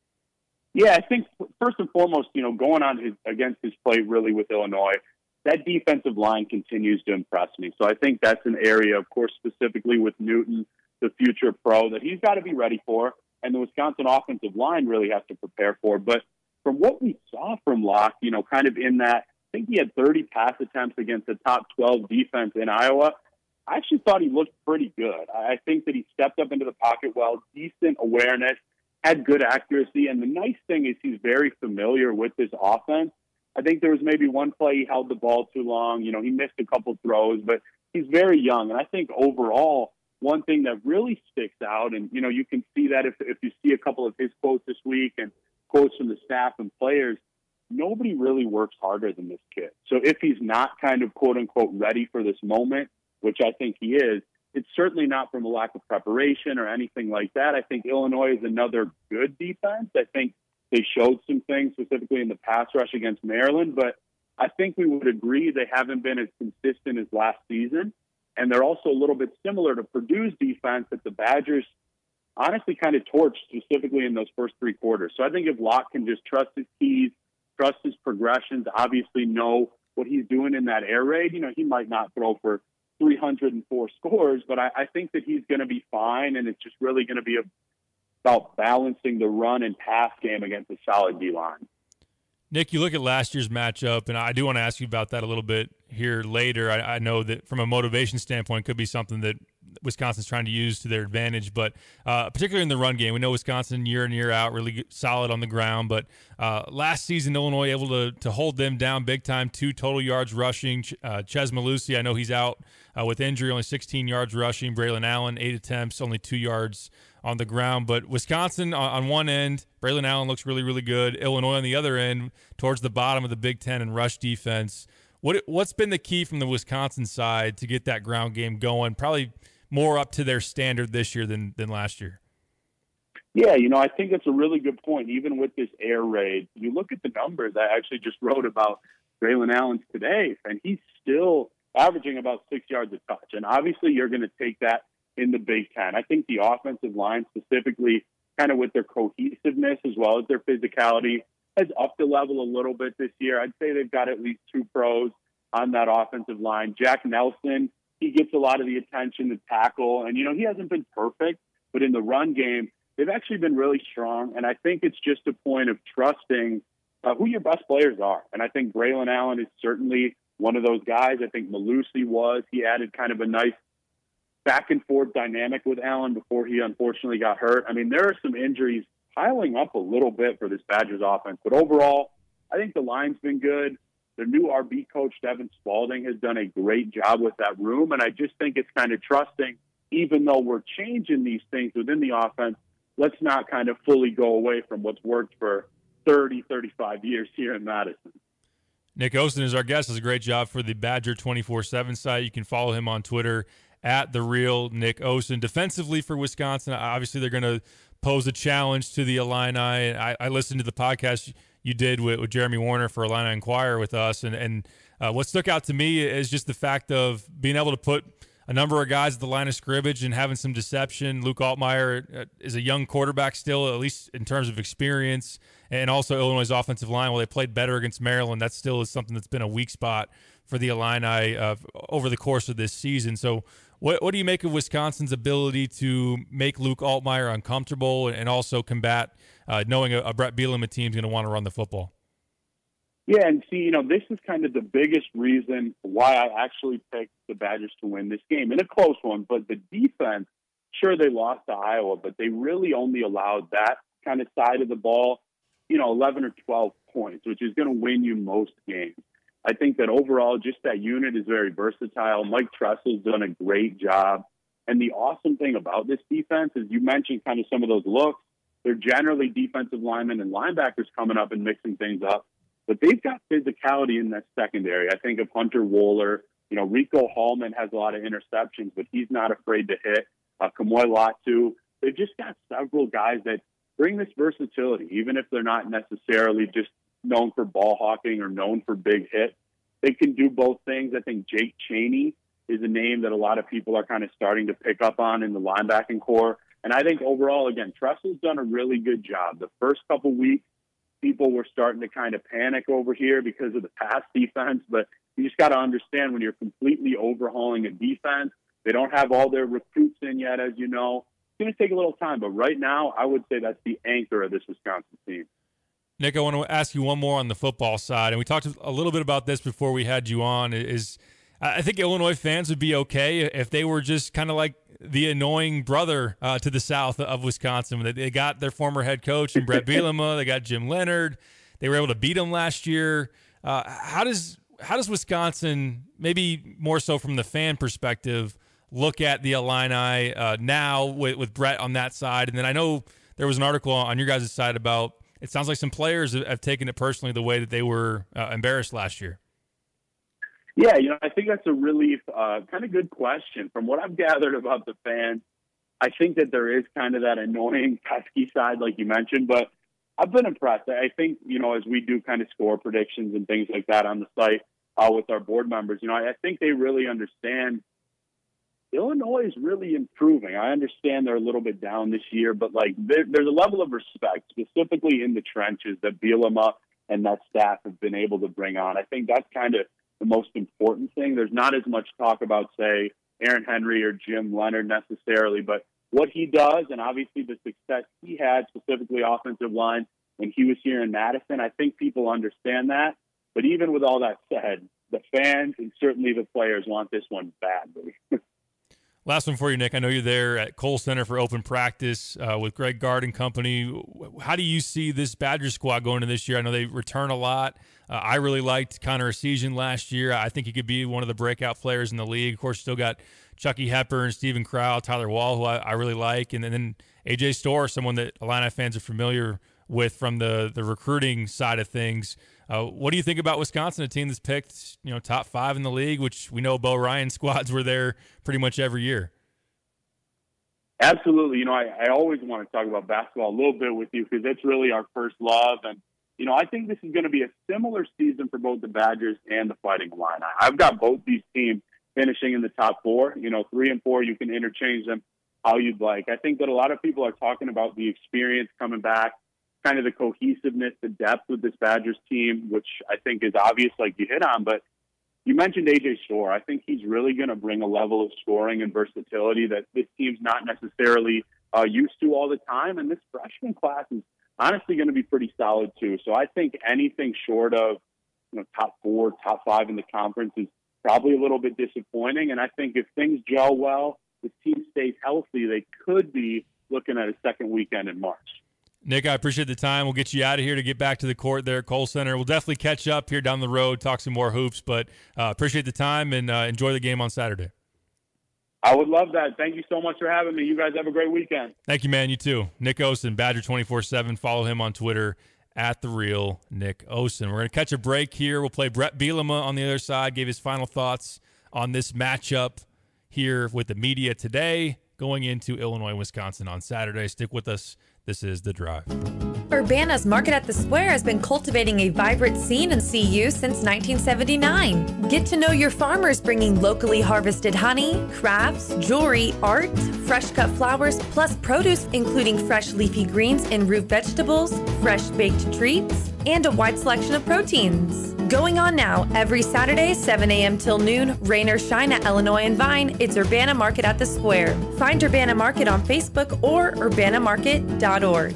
Yeah, I think first and foremost, you know, going on his against his plate really with Illinois, that defensive line continues to impress me. So I think that's an area, of course, specifically with Newton, the future pro, that he's got to be ready for, and the Wisconsin offensive line really has to prepare for. But from what we saw from Locke, you know, kind of in that, I think he had thirty pass attempts against the top twelve defense in Iowa. I actually thought he looked pretty good. I think that he stepped up into the pocket well, decent awareness, had good accuracy, and the nice thing is he's very familiar with this offense. I think there was maybe one play he held the ball too long. You know, he missed a couple throws, but he's very young. And I think overall, one thing that really sticks out, and, you know, you can see that if, if you see a couple of his quotes this week and quotes from the staff and players, nobody really works harder than this kid. So if he's not kind of, quote unquote, ready for this moment, which I think he is, it's certainly not from a lack of preparation or anything like that. I think Illinois is another good defense. I think they showed some things specifically in the pass rush against Maryland, but I think we would agree they haven't been as consistent as last season. And they're also a little bit similar to Purdue's defense that the Badgers honestly kind of torched, specifically in those first three quarters. So I think if Locke can just trust his keys, trust his progressions, obviously know what he's doing in that air raid, you know, he might not throw for three hundred four scores, but I, I think that he's going to be fine, and it's just really going to be a about balancing the run and pass game against a solid D-line. Nick, you look at last year's matchup, and I do want to ask you about that a little bit here later. I, I know that from a motivation standpoint, it could be something that Wisconsin's trying to use to their advantage, but uh, particularly in the run game. We know Wisconsin year in, year out, really solid on the ground, but uh, last season, Illinois able to to hold them down big time, two total yards rushing. Uh, Ches Malusi, I know he's out uh, with injury, only sixteen yards rushing. Braylon Allen, eight attempts, only two yards on the ground. But Wisconsin on, on one end, Braylon Allen looks really, really good. Illinois on the other end, towards the bottom of the Big Ten in rush defense. What What's been the key from the Wisconsin side to get that ground game going? Probably more up to their standard this year than than last year? Yeah, you know, I think that's a really good point. Even with this air raid, you look at the numbers. I actually just wrote about Braylon Allen's today, and he's still averaging about six yards a touch. And obviously you're going to take that in the Big Ten. I think the offensive line specifically, kind of with their cohesiveness as well as their physicality, has upped the level a little bit this year. I'd say they've got at least two pros on that offensive line. Jack Nelson, he gets a lot of the attention to tackle. And, you know, he hasn't been perfect, but in the run game, they've actually been really strong. And I think it's just a point of trusting uh, who your best players are. And I think Braylon Allen is certainly one of those guys. I think Malusi was. He added kind of a nice back and forth dynamic with Allen before he unfortunately got hurt. I mean, there are some injuries piling up a little bit for this Badgers offense. But overall, I think the line's been good. Their new R B coach, Devin Spalding, has done a great job with that room. And I just think it's kind of trusting, even though we're changing these things within the offense, let's not kind of fully go away from what's worked for thirty, thirty-five years here in Madison. Nick Osen is our guest. Does a great job for the Badger twenty-four seven site. You can follow him on Twitter at the real Nick Osen. Defensively for Wisconsin, obviously they're going to pose a challenge to the Illini. I, I listened to the podcast you did with, with Jeremy Warner for Illini Inquirer with us, and and uh, what stuck out to me is just the fact of being able to put a number of guys at the line of scrimmage and having some deception. Luke Altmaier is a young quarterback still, at least in terms of experience, and also Illinois' offensive line. While they played better against Maryland, that still is something that's been a weak spot for the Illini uh, over the course of this season. So what, what do you make of Wisconsin's ability to make Luke Altmaier uncomfortable and also combat uh, knowing a, a Brett Bielema team is going to want to run the football? Yeah, and see, you know, this is kind of the biggest reason why I actually picked the Badgers to win this game. In a close one, but the defense, sure, they lost to Iowa, but they really only allowed that kind of side of the ball, you know, eleven or twelve points, which is going to win you most games. I think that overall, just that unit is very versatile. Mike Tressel's done a great job. And the awesome thing about this defense is you mentioned kind of some of those looks. They're generally defensive linemen and linebackers coming up and mixing things up. But they've got physicality in that secondary. I think of Hunter Wohler. You know, Rico Hallman has a lot of interceptions, but he's not afraid to hit. Uh, Kamoy Latu. They've just got several guys that bring this versatility, even if they're not necessarily just known for ball hawking or known for big hits. They can do both things. I think Jake Chaney is a name that a lot of people are kind of starting to pick up on in the linebacking core. And I think overall, again, Tressel's done a really good job. The first couple weeks, people were starting to kind of panic over here because of the pass defense, but you just got to understand when you're completely overhauling a defense, they don't have all their recruits in yet, as you know. It's going to take a little time, but right now, I would say that's the anchor of this Wisconsin team. Nick, I want to ask you one more on the football side, and we talked a little bit about this before we had you on. Is I think Illinois fans would be okay if they were just kind of like the annoying brother uh, to the south of Wisconsin. They got their former head coach and Brett Bielema. They got Jim Leonard. They were able to beat him last year. Uh, how does how does Wisconsin, maybe more so from the fan perspective, look at the Illini uh, now with, with Brett on that side? And then I know there was an article on your guys' side about it sounds like some players have taken it personally the way that they were uh, embarrassed last year. Yeah, you know, I think that's a really uh, kind of good question. From what I've gathered about the fans, I think that there is kind of that annoying, pesky side, like you mentioned, but I've been impressed. I think, you know, as we do kind of score predictions and things like that on the site uh, with our board members, you know, I, I think they really understand Illinois is really improving. I understand they're a little bit down this year, but like there, there's a level of respect, specifically in the trenches, that Bielema and that staff have been able to bring on. I think that's kind of the most important thing. There's not as much talk about, say, Aaron Henry or Jim Leonard necessarily, but what he does, and obviously the success he had, specifically offensive line, when he was here in Madison, I think people understand that. But even with all that said, the fans and certainly the players want this one badly. Last one for you, Nick. I know you're there at Kohl Center for open practice uh, with Greg Gard and company. How do you see this Badger squad going into this year? I know they return a lot. Uh, I really liked Connor Essegian last year. I think he could be one of the breakout players in the league. Of course, still got Chucky Hepburn, Stephen Crow, Tyler Wall, who I, I really like, and, and then A J Storr, someone that Illini fans are familiar with from the, the recruiting side of things. Uh, what do you think about Wisconsin, a team that's picked, you know, top five in the league, which we know Bo Ryan squads were there pretty much every year? Absolutely. You know, I, I always want to talk about basketball a little bit with you because it's really our first love. And, you know, I think this is going to be a similar season for both the Badgers and the Fighting Illini. I've got both these teams finishing in the top four. You know, three and four, you can interchange them how you'd like. I think that a lot of people are talking about the experience coming back, kind of the cohesiveness, the depth with this Badgers team, which I think is obvious like you hit on. But you mentioned A J Storr. I think he's really going to bring a level of scoring and versatility that this team's not necessarily uh, used to all the time. And this freshman class is honestly going to be pretty solid too. So I think anything short of, you know, top four, top five in the conference is probably a little bit disappointing. And I think if things gel well, the team stays healthy, they could be looking at a second weekend in March. Nick, I appreciate the time. We'll get you out of here to get back to the court there at Kohl Center. We'll definitely catch up here down the road, talk some more hoops, but uh, appreciate the time and uh, enjoy the game on Saturday. I would love that. Thank you so much for having me. You guys have a great weekend. Thank you, man. You too. Nick Osen, Badger twenty-four seven. Follow him on Twitter at the real Nick Osen. We're going to catch a break here. We'll play Brett Bielema on the other side, gave his final thoughts on this matchup here with the media today, going into Illinois, Wisconsin on Saturday. Stick with us. This is The Drive. Urbana's Market at the Square has been cultivating a vibrant scene in C U since nineteen seventy-nine. Get to know your farmers, bringing locally harvested honey, crafts, jewelry, art, fresh cut flowers, plus produce including fresh leafy greens and root vegetables, fresh baked treats, and a wide selection of proteins. Going on now, every Saturday, seven a.m. till noon, rain or shine at Illinois and Vine, it's Urbana Market at the Square. Find Urbana Market on Facebook or urbana market dot org.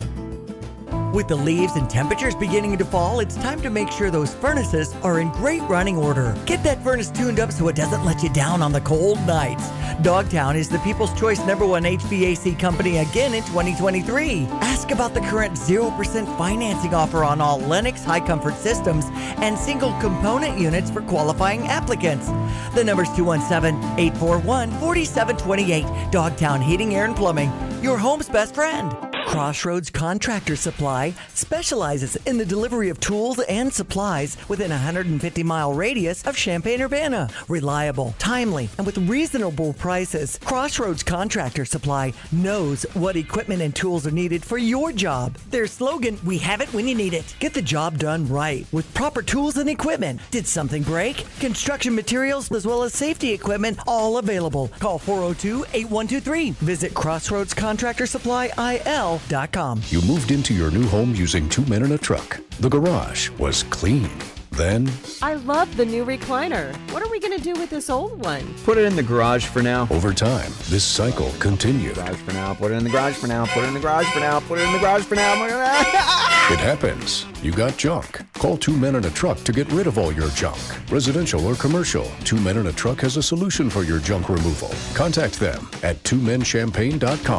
With the leaves and temperatures beginning to fall, it's time to make sure those furnaces are in great running order. Get that furnace tuned up so it doesn't let you down on the cold nights. Dogtown is the People's Choice number one H V A C company again in twenty twenty-three. Ask about the current zero percent financing offer on all Lennox high comfort systems and single component units for qualifying applicants. The number's two one seven, eight four one, four seven two eight. Dogtown Heating, Air, and Plumbing, your home's best friend. Crossroads Contractor Supply specializes in the delivery of tools and supplies within a one hundred fifty mile radius of Champaign-Urbana. Reliable, timely, and with reasonable prices, Crossroads Contractor Supply knows what equipment and tools are needed for your job. Their slogan, we have it when you need it. Get the job done right with proper tools and equipment. Did something break? Construction materials as well as safety equipment, all available. Call four oh two, eight one two three. Visit Crossroads Contractor Supply I L dot com. You moved into your new home using two men in a truck. The garage was clean. Then, I love the new recliner. What are we going to do with this old one? Put it in the garage for now. over time, this cycle continued. Garage for now. Put it in the garage for now. Put it in the garage for now. Put it in the garage for now. It happens. You got junk. Call Two Men in a Truck to get rid of all your junk. Residential or commercial, Two Men in a Truck has a solution for your junk removal. Contact them at two men champagne dot com.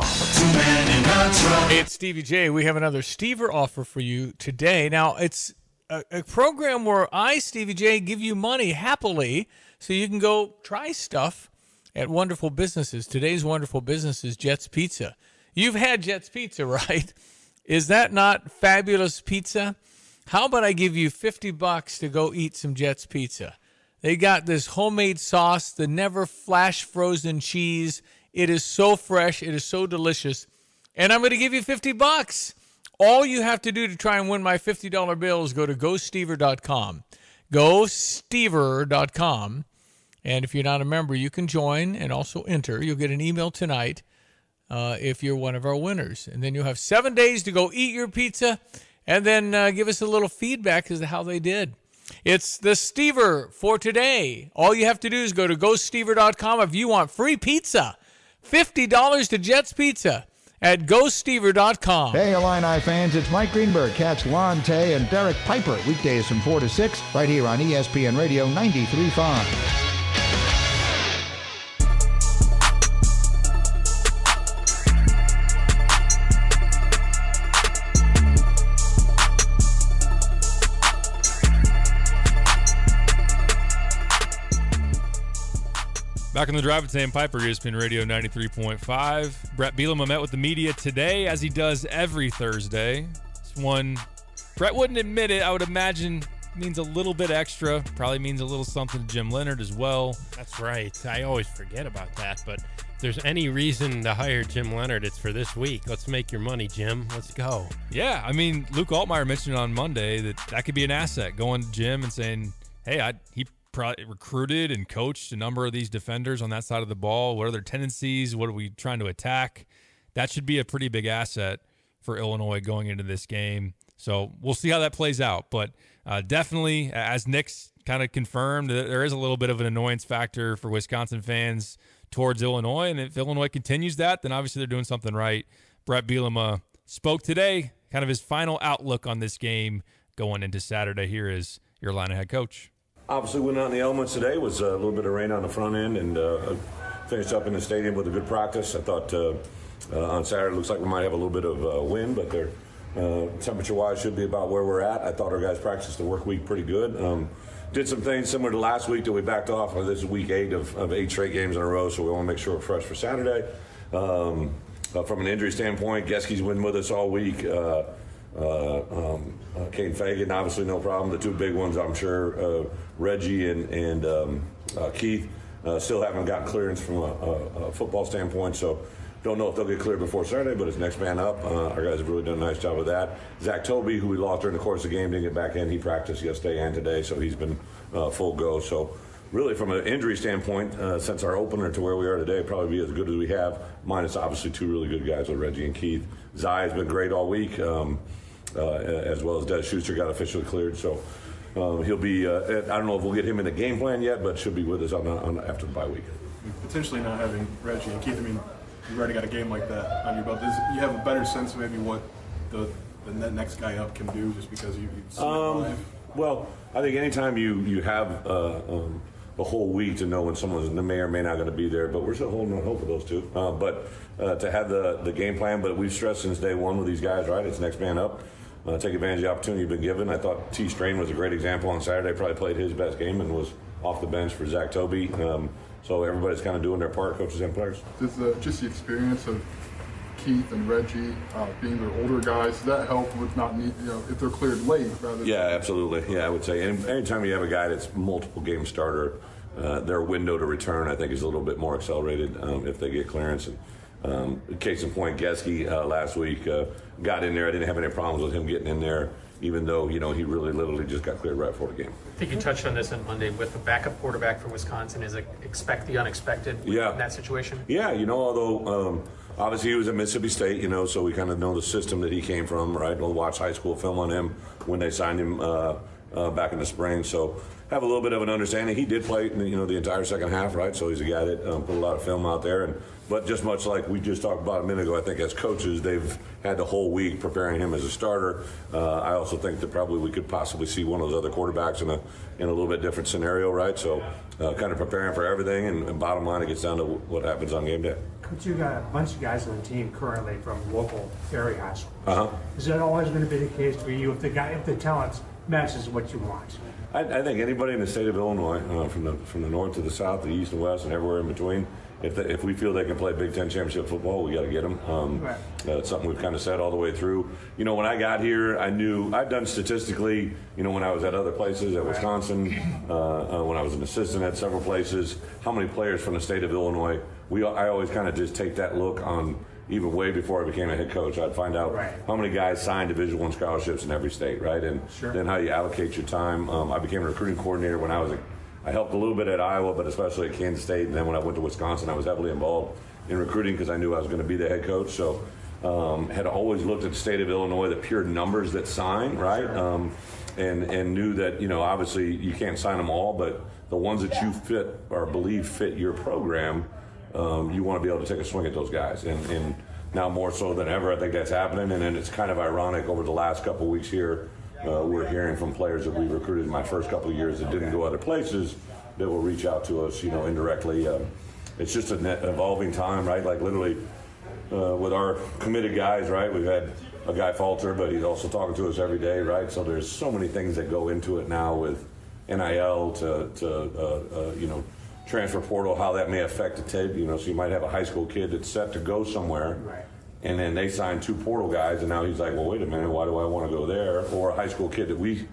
Hey, it's Stevie J. We have another Stever offer for you today. Now, it's a, a program where I, Stevie J, give you money happily so you can go try stuff at wonderful businesses. Today's wonderful business is Jets Pizza. You've had Jets Pizza, right? Is that not fabulous pizza? How about I give you fifty bucks to go eat some Jets Pizza? They got this homemade sauce, the never flash frozen cheese. It is so fresh. It is so delicious. And I'm going to give you fifty bucks. All you have to do to try and win my fifty dollar bill is go to go stever dot com. go stever dot com. And if you're not a member, you can join and also enter. You'll get an email tonight uh, if you're one of our winners. And then you'll have seven days to go eat your pizza and then uh, give us a little feedback as to how they did. It's the Stever for today. All you have to do is go to go stever dot com if you want free pizza. fifty dollars to Jets Pizza at go stever dot com. Hey, Illini fans, it's Mike Greenberg. Catch Lon Tay and Derek Piper weekdays from four to six right here on E S P N Radio ninety-three point five. Back on the drive with Sam Piper, E S P N Radio ninety-three point five. Brett Bielema met with the media today, as he does every Thursday. It's one, Brett wouldn't admit it. I would imagine means a little bit extra. Probably means a little something to Jim Leonhard as well. That's right. I always forget about that. But if there's any reason to hire Jim Leonhard, it's for this week. Let's make your money, Jim. Let's go. Yeah, I mean, Luke Altmaier mentioned on Monday that that could be an asset, going to Jim and saying, hey, I, he probably recruited and coached a number of these defenders on that side of the ball. What are their tendencies? What are we trying to attack? That should be a pretty big asset for Illinois going into this game. So we'll see how that plays out. But uh, definitely, as Nick's kind of confirmed, there is a little bit of an annoyance factor for Wisconsin fans towards Illinois. And if Illinois continues that, then obviously they're doing something right. Brett Bielema spoke today, kind of his final outlook on this game going into Saturday. Here is your Illini head coach. Obviously, went out in the elements today. Was a little bit of rain on the front end, and uh, finished up in the stadium with a good practice. I thought uh, uh, on Saturday it looks like we might have a little bit of uh, wind, but they're uh, temperature-wise should be about where we're at. I thought our guys practiced the work week pretty good. Um, did some things similar to last week that we backed off. This is week eight of, of eight straight games in a row, so we want to make sure we're fresh for Saturday. Um, uh, from an injury standpoint, Geski's been with us all week. Uh, Uh, um, uh, Kane Fagan, obviously no problem. The two big ones, I'm sure, uh, Reggie and, and um, uh, Keith, uh, still haven't got clearance from a, a, a football standpoint, so don't know if they'll get cleared before Saturday, but it's next man up. Uh, our guys have really done a nice job with that. Zach Toby, who we lost during the course of the game, didn't get back in. He practiced yesterday and today, so he's been uh, full go. So really, from an injury standpoint, uh, since our opener to where we are today, probably be as good as we have, minus obviously two really good guys with Reggie and Keith. Zai has been great all week. Um, Uh, as well as Des Schuster got officially cleared, so um, he'll be. Uh, I don't know if we'll get him in the game plan yet, but should be with us on, on after the bye week. Potentially not having Reggie and Keith. I mean, you've already got a game like that on your belt. Does you have a better sense of maybe what the the next guy up can do just because you, you've seen um, it live? Well, I think anytime you you have uh, um, a whole week to know when someone's may or may not going to be there, but we're still holding on hope for those two. Uh, but uh, to have the the game plan, but we've stressed since day one with these guys, right? It's next man up. Uh, take advantage of the opportunity you've been given. I thought T. Strain was a great example on Saturday. Probably played his best game and was off the bench for Zach Toby. Um, so everybody's kind of doing their part, coaches and players. Does the, just the experience of Keith and Reggie uh, being their older guys, does that help with not need, you know, if they're cleared late rather than... Yeah, absolutely. Yeah, I would say any, anytime you have a guy that's multiple game starter, uh, their window to return, I think, is a little bit more accelerated um, if they get clearance. And, Um, case in point, Geske uh, last week uh, got in there. I didn't have any problems with him getting in there, even though, you know, he really literally just got cleared right before the game. I think you touched on this on Monday with the backup quarterback for Wisconsin. Is it expect the unexpected yeah. in that situation? Yeah, you know, although um, obviously he was at Mississippi State, you know, so we kind of know the system that he came from, right? We'll watch high school film on him when they signed him uh, uh, back in the spring. So have a little bit of an understanding. He did play, you know, the entire second half, right? So he's a guy that um, put a lot of film out there. And but just much like we just talked about a minute ago, I think as coaches, they've had the whole week preparing him as a starter. Uh, I also think that probably we could possibly see one of those other quarterbacks in a in a little bit different scenario, right? So uh, kind of preparing for everything. And, and bottom line, it gets down to what happens on game day. Coach, you got a bunch of guys on the team currently from local area high schools. Uh-huh. Is that always going to be the case for you if the guy, if the talent matches what you want? I, I think anybody in the state of Illinois, uh, from the from the north to the south, the east and west, and everywhere in between, if they, if we feel they can play Big Ten championship football, we got to get them. Um, right. uh, it's something we've kind of said all the way through. You know, when I got here, I knew I'd done statistically. You know, when I was at other places, at Wisconsin, uh, uh, when I was an assistant at several places, how many players from the state of Illinois? We I always kind of just take that look on. Even way before I became a head coach, I'd find out right. how many guys signed Division One scholarships in every state, right? And sure. then how you allocate your time. Um, I became a recruiting coordinator when I was a, I helped a little bit at Iowa, but especially at Kansas State. And then when I went to Wisconsin, I was heavily involved in recruiting because I knew I was going to be the head coach. So um, had always looked at the state of Illinois, the pure numbers that sign, right? Sure. Um, and, and knew that, you know, obviously you can't sign them all, but the ones that you fit or believe fit your program, um, you want to be able to take a swing at those guys. And, and now more so than ever, I think that's happening. And then it's kind of ironic over the last couple of weeks here, uh, we're hearing from players that we recruited in my first couple of years that didn't go other places that will reach out to us, you know, indirectly. Um, it's just an evolving time, right? Like literally uh, with our committed guys, right? We've had a guy falter, but he's also talking to us every day, right? So there's so many things that go into it now with N I L to, to uh, uh, you know, transfer portal, how that may affect the kid. You know, so you might have a high school kid that's set to go somewhere, right. and then they sign two portal guys, and now he's like, well, wait a minute, why do I want to go there? Or a high school kid that we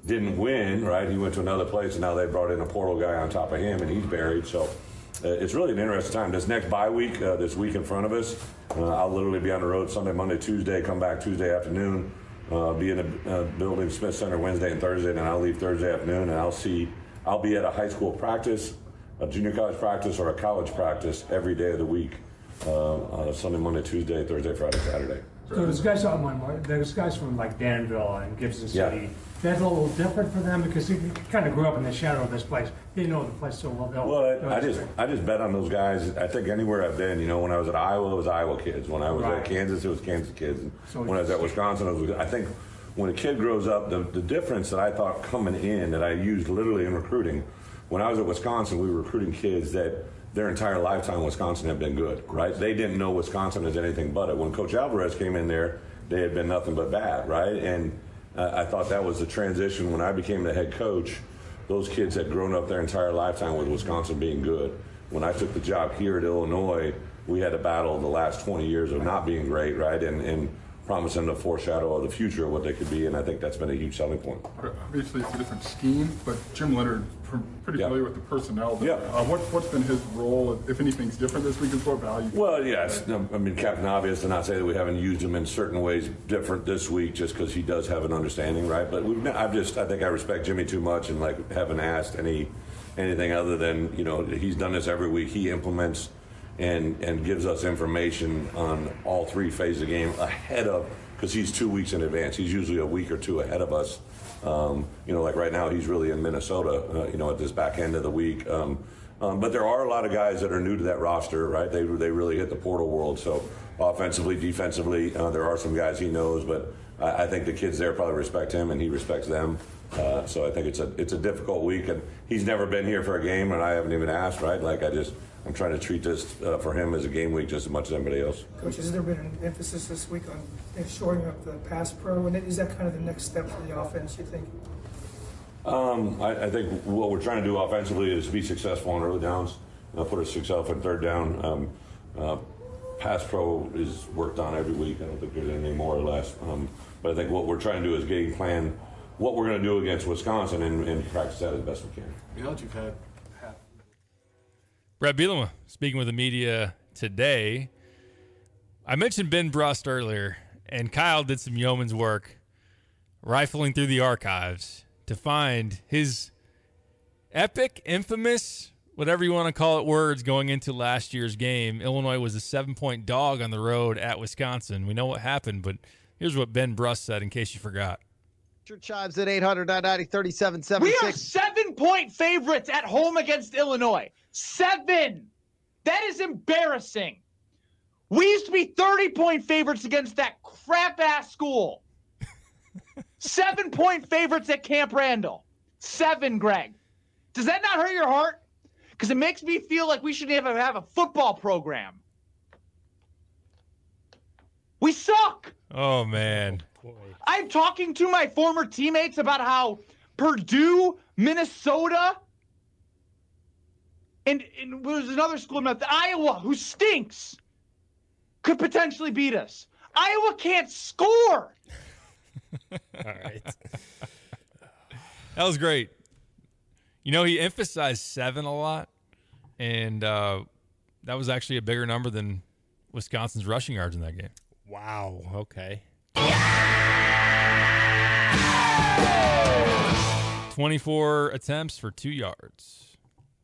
didn't win, right? He went to another place, and now they brought in a portal guy on top of him, and he's buried. So uh, it's really an interesting time. This next bye week, uh, this week in front of us, uh, I'll literally be on the road Sunday, Monday, Tuesday, come back Tuesday afternoon, uh, be in the uh, building, Smith Center, Wednesday and Thursday, and then I'll leave Thursday afternoon, and I'll see, I'll be at a high school practice, a junior college practice, or a college practice every day of the week, uh, uh, Sunday, Monday, Tuesday, Thursday, Friday, Saturday. So there's guys out my there's guys from like Danville and Gibson City. Yeah. That's a little different for them because they kind of grew up in the shadow of this place. They know the place so well. They'll, Well, they'll I just I just bet on those guys. I think anywhere I've been, you know, when I was at Iowa, it was Iowa kids. When I was Right. at Kansas, it was Kansas kids. And So when I was at Wisconsin, it was, I think when a kid grows up, the, the difference that I thought coming in that I used literally in recruiting, when I was at Wisconsin, we were recruiting kids that their entire lifetime Wisconsin had been good, right? They didn't know Wisconsin as anything but it. When Coach Alvarez came in there, they had been nothing but bad, right? And uh, I thought that was the transition when I became the head coach. Those kids had grown up their entire lifetime with Wisconsin being good. When I took the job here at Illinois, we had to battle the last twenty years of not being great, right? And, and promise them to foreshadow of the future of what they could be, and I think that's been a huge selling point. Obviously, it's a different scheme, but Jim Leonard, pr- pretty Yeah. familiar with the personnel. Yeah. Uh, what, what's been his role, if anything's different this week, is what value? Well, yes. I mean, Captain Obvious to not say that we haven't used him in certain ways different this week, just because he does have an understanding, right? But we've, I've just, I think I respect Jimmy too much, and like haven't asked any anything other than, you know, he's done this every week. He implements and and gives us information on all three phases of the game ahead of, because he's two weeks in advance. He's usually a week or two ahead of us. Um, you know, like right now, he's really in Minnesota, uh, you know, at this back end of the week. Um, um, but there are a lot of guys that are new to that roster, right? They they really hit the portal world. So offensively, defensively, uh, there are some guys he knows, but I, I think the kids there probably respect him and he respects them. Uh, so I think it's a it's a difficult week, and he's never been here for a game, and I haven't even asked, right? Like I just I'm trying to treat this uh, for him as a game week just as much as anybody else. Coach, has there been an emphasis this week on shoring up the pass pro, and is that kind of the next step for the offense, you think? Um, I, I think what we're trying to do offensively is be successful on early downs, uh, put us successful in third down. Um, uh, pass pro is worked on every week. I don't think there's anything more or less. Um, but I think what we're trying to do is game plan what we're going to do against Wisconsin and, and practice that as best we can. Now that you've had Brett Bielema speaking with the media today. I mentioned Ben Brust earlier, and Kyle did some yeoman's work rifling through the archives to find his epic, infamous, whatever you want to call it, words going into last year's game. Illinois was a seven-point dog on the road at Wisconsin. We know what happened, but here's what Ben Brust said in case you forgot. Chimes at eight hundred, nine ninety, thirty-seven seventy-six. We are seven-point favorites at home against Illinois. Seven. That is embarrassing. We used to be thirty-point favorites against that crap-ass school. Seven-point favorites at Camp Randall. Seven, Greg. Does that not hurt your heart? Because it makes me feel like we should have a, have a football program. We suck. Oh, man. I'm talking to my former teammates about how Purdue, Minnesota, and, and there's another school, Iowa, who stinks, could potentially beat us. Iowa can't score. All right. That was great. You know, he emphasized seven a lot, and uh, that was actually a bigger number than Wisconsin's rushing yards in that game. Wow. Okay. twenty-four attempts for two yards.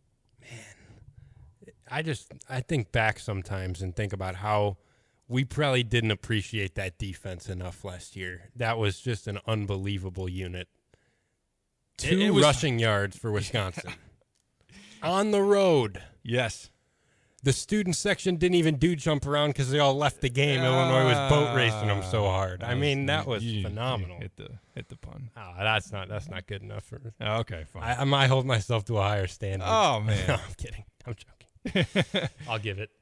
I just I think back sometimes and think about how we probably didn't appreciate that defense enough last year. That was just an unbelievable unit. Two It- it was- rushing yards for Wisconsin. On the road. Yes. The student section didn't even do jump around because they all left the game. Illinois was boat racing them so hard. I mean, that was You- you phenomenal. Hit the hit the pun. Oh, that's not that's not good enough for. Oh, okay, fine. I, I might hold myself to a higher standard. Oh, man. No, I'm kidding. I'm joking. I'll give it.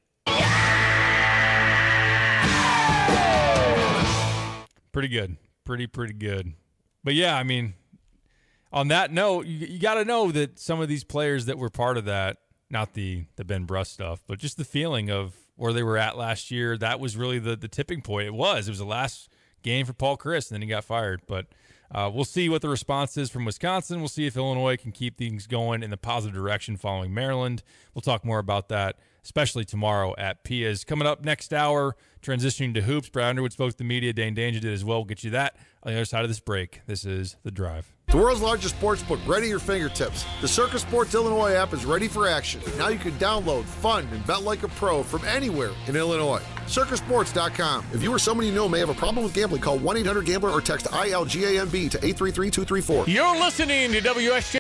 Pretty good. Pretty, pretty good. But, yeah, I mean, on that note, you, you got to know that some of these players that were part of that, not the, the Ben Brust stuff, but just the feeling of where they were at last year, that was really the, the tipping point. It was. It was the last game for Paul Chryst, and then he got fired. But Uh, we'll see what the response is from Wisconsin. We'll see if Illinois can keep things going in the positive direction following Maryland. We'll talk more about that, especially tomorrow at P I A S. Coming up next hour, transitioning to hoops. Brad Underwood spoke to the media. Dane Danger did as well. We'll get you that on the other side of this break. This is The Drive. The world's largest sports book right at your fingertips. The Circus Sports Illinois app is ready for action. Now you can download, fund, and bet like a pro from anywhere in Illinois. Circus Sports dot com. If you or someone you know may have a problem with gambling, call one eight hundred gambler or text I L G A M B to eight three three two three four. You're listening to W S J